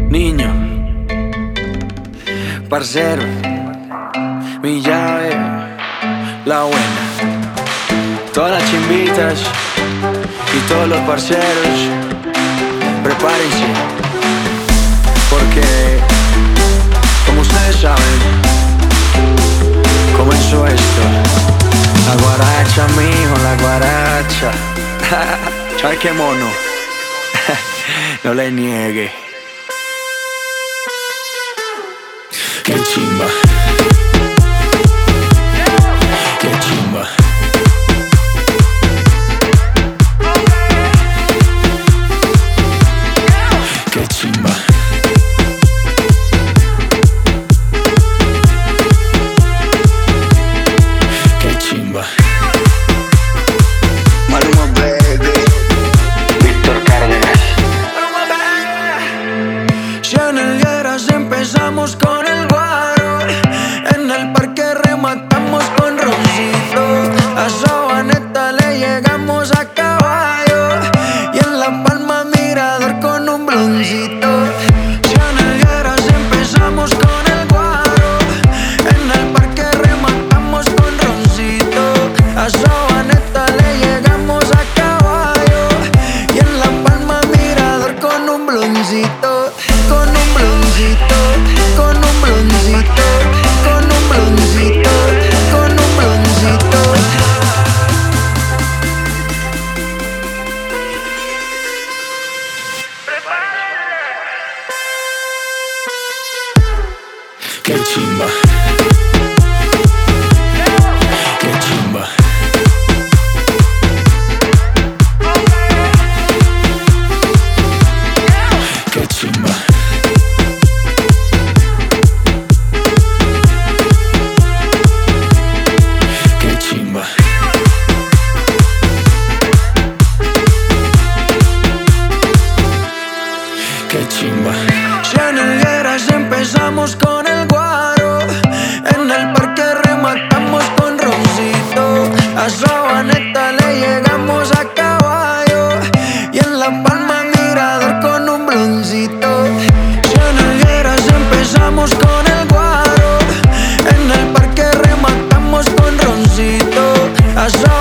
Niño, parcero, mi llave, la buena. Todas las chimbitas y todos los parceros, prepárense, porque, como ustedes saben, comenzó esto. La guaracha, mijo, la guaracha. ¿Sabes qué mono? No le niegue. Qué chimba. Qué chimba. Qué chimba. Qué chimba. Maluma baby, Víctor Cárdenas. Si en el Lleras empezamos con el guaro, en el parque rematamos con roncito, a Sabaneta le llegamos a caballo y en La Palma mirador con un bloncito. Si en el Lleras empezamos con el guaro, en el parque rematamos con roncito, a Sabaneta le llegamos a caballo y en La Palma mirador con un bloncito. Con un bloncito, con un bloncito, con un bloncito, con un bloncito. Qué chimba. Qué chimba. Qué chimba. Qué chimba. Qué chimba. Si en el Lleras empezamos con el guaro, en el parque rematamos con roncito, a Sabaneta le llegamos a caballo y en La Palma mirador con un bloncito. Si en el Lleras empezamos con el guaro, en el parque rematamos con roncito, a Sabaneta